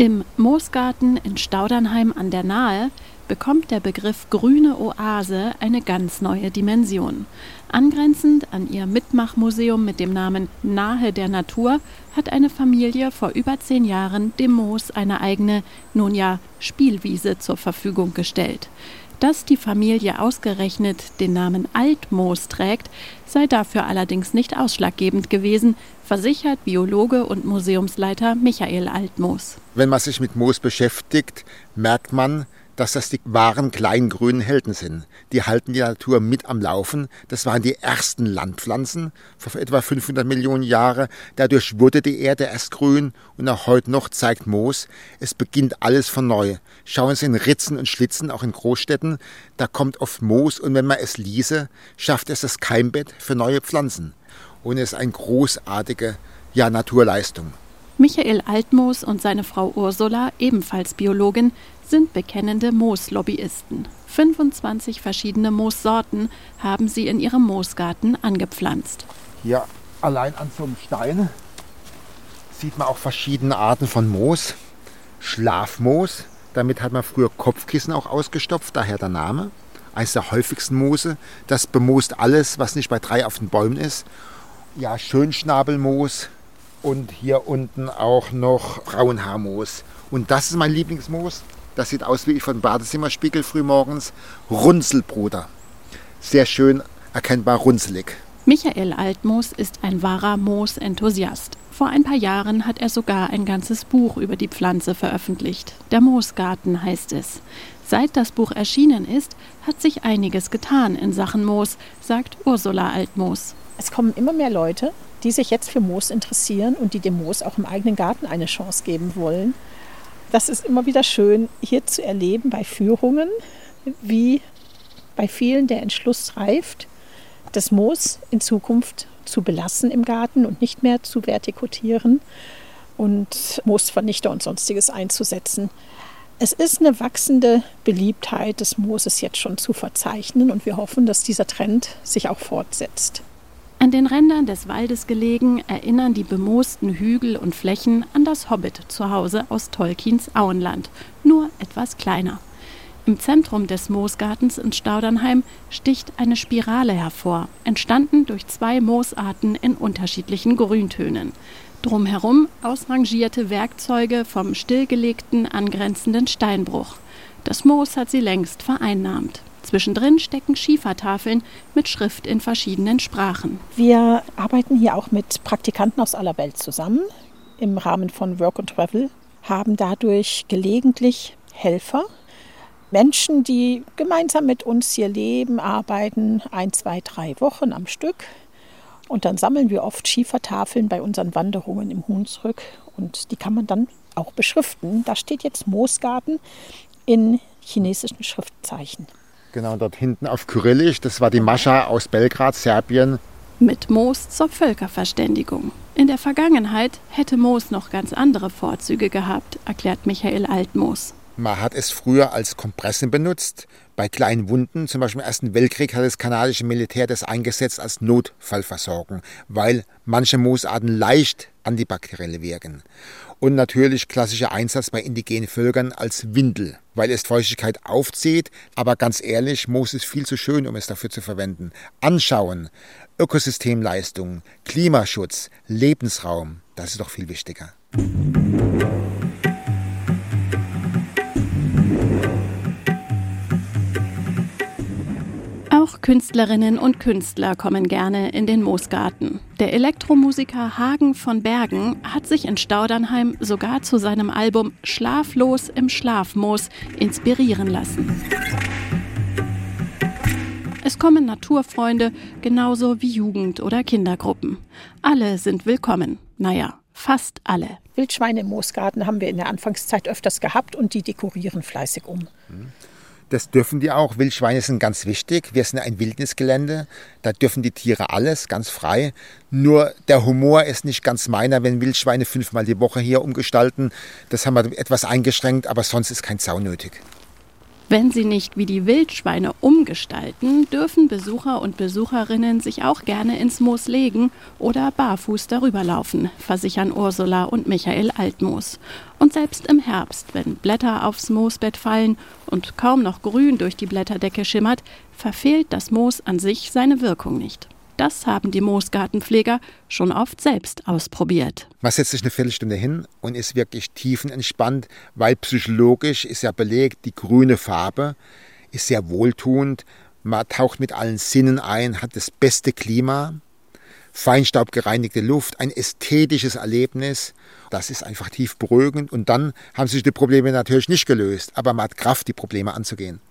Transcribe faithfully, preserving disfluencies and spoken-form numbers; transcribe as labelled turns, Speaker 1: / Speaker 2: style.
Speaker 1: Im Moosgarten in Staudernheim an der Nahe bekommt der Begriff grüne Oase eine ganz neue Dimension. Angrenzend an ihr Mitmachmuseum mit dem Namen Nahe der Natur hat eine Familie vor über zehn Jahren dem Moos eine eigene, nun ja, Spielwiese zur Verfügung gestellt. Dass die Familie ausgerechnet den Namen Altmoos trägt, sei dafür allerdings nicht ausschlaggebend gewesen, versichert Biologe und Museumsleiter Michael Altmoos.
Speaker 2: Wenn man sich mit Moos beschäftigt, merkt man, dass das die wahren kleinen grünen Helden sind. Die halten die Natur mit am Laufen. Das waren die ersten Landpflanzen vor etwa fünfhundert Millionen Jahren. Dadurch wurde die Erde erst grün und auch heute noch zeigt Moos, es beginnt alles von neu. Schauen Sie in Ritzen und Schlitzen, auch in Großstädten, da kommt oft Moos und wenn man es ließe, schafft es das Keimbett für neue Pflanzen. Und es ist eine großartige ja, Naturleistung.
Speaker 1: Michael Altmoos und seine Frau Ursula, ebenfalls Biologin, sind bekennende Mooslobbyisten. fünfundzwanzig verschiedene Moossorten haben sie in ihrem Moosgarten angepflanzt.
Speaker 2: Hier allein an so einem Stein sieht man auch verschiedene Arten von Moos. Schlafmoos, damit hat man früher Kopfkissen auch ausgestopft, daher der Name. Eines der häufigsten Moose, das bemoost alles, was nicht bei drei auf den Bäumen ist. Ja, Schönschnabelmoos und hier unten auch noch Braunhaarmoos. Und das ist mein Lieblingsmoos. Das sieht aus wie von Badezimmerspiegel frühmorgens. Runzelbruder. Sehr schön erkennbar runzelig.
Speaker 1: Michael Altmoos ist ein wahrer Moos-Enthusiast. Vor ein paar Jahren hat er sogar ein ganzes Buch über die Pflanze veröffentlicht. Der Moosgarten heißt es. Seit das Buch erschienen ist, hat sich einiges getan in Sachen Moos, sagt Ursula Altmoos.
Speaker 3: Es kommen immer mehr Leute, die sich jetzt für Moos interessieren und die dem Moos auch im eigenen Garten eine Chance geben wollen. Das ist immer wieder schön, hier zu erleben bei Führungen, wie bei vielen der Entschluss reift, das Moos in Zukunft zu belassen im Garten und nicht mehr zu vertikutieren und Moosvernichter und Sonstiges einzusetzen. Es ist eine wachsende Beliebtheit des Mooses jetzt schon zu verzeichnen und wir hoffen, dass dieser Trend sich auch fortsetzt.
Speaker 1: An den Rändern des Waldes gelegen, erinnern die bemoosten Hügel und Flächen an das Hobbit-Zuhause aus Tolkiens Auenland, nur etwas kleiner. Im Zentrum des Moosgartens in Staudernheim sticht eine Spirale hervor, entstanden durch zwei Moosarten in unterschiedlichen Grüntönen. Drumherum ausrangierte Werkzeuge vom stillgelegten angrenzenden Steinbruch. Das Moos hat sie längst vereinnahmt. Zwischendrin stecken Schiefertafeln mit Schrift in verschiedenen Sprachen.
Speaker 3: Wir arbeiten hier auch mit Praktikanten aus aller Welt zusammen im Rahmen von Work and Travel, haben dadurch gelegentlich Helfer, Menschen, die gemeinsam mit uns hier leben, arbeiten ein, zwei, drei Wochen am Stück. Und dann sammeln wir oft Schiefertafeln bei unseren Wanderungen im Hunsrück und die kann man dann auch beschriften. Da steht jetzt Moosgarten in chinesischen Schriftzeichen.
Speaker 2: Genau, dort hinten auf Kyrillisch, das war die Mascha aus Belgrad, Serbien.
Speaker 1: Mit Moos zur Völkerverständigung. In der Vergangenheit hätte Moos noch ganz andere Vorzüge gehabt, erklärt Michael Altmoos.
Speaker 2: Man hat es früher als Kompressen benutzt. Bei kleinen Wunden, zum Beispiel im Ersten Weltkrieg, hat das kanadische Militär das eingesetzt als Notfallversorgung, weil manche Moosarten leicht antibakteriell wirken. Und natürlich klassischer Einsatz bei indigenen Völkern als Windel, weil es Feuchtigkeit aufzieht. Aber ganz ehrlich, Moos ist viel zu schön, um es dafür zu verwenden. Anschauen, Ökosystemleistung, Klimaschutz, Lebensraum, das ist doch viel wichtiger.
Speaker 1: Auch Künstlerinnen und Künstler kommen gerne in den Moosgarten. Der Elektromusiker Hagen von Bergen hat sich in Staudernheim sogar zu seinem Album Schlaflos im Schlafmoos inspirieren lassen. Es kommen Naturfreunde, genauso wie Jugend- oder Kindergruppen. Alle sind willkommen. Naja, fast alle.
Speaker 3: Wildschweine im Moosgarten haben wir in der Anfangszeit öfters gehabt und die dekorieren fleißig um.
Speaker 2: Das dürfen die auch. Wildschweine sind ganz wichtig. Wir sind ein Wildnisgelände. Da dürfen die Tiere alles, ganz frei. Nur der Humor ist nicht ganz meiner, wenn Wildschweine fünfmal die Woche hier umgestalten. Das haben wir etwas eingeschränkt, aber sonst ist kein Zaun nötig.
Speaker 1: Wenn sie nicht wie die Wildschweine umgestalten, dürfen Besucher und Besucherinnen sich auch gerne ins Moos legen oder barfuß darüber laufen, versichern Ursula und Michael Altmoos. Und selbst im Herbst, wenn Blätter aufs Moosbett fallen und kaum noch Grün durch die Blätterdecke schimmert, verfehlt das Moos an sich seine Wirkung nicht. Das haben die Moosgartenpfleger schon oft selbst ausprobiert.
Speaker 2: Man setzt sich eine Viertelstunde hin und ist wirklich tiefenentspannt, weil psychologisch ist ja belegt, die grüne Farbe ist sehr wohltuend. Man taucht mit allen Sinnen ein, hat das beste Klima, feinstaubgereinigte Luft, ein ästhetisches Erlebnis. Das ist einfach tief beruhigend und dann haben sich die Probleme natürlich nicht gelöst, aber man hat Kraft, die Probleme anzugehen.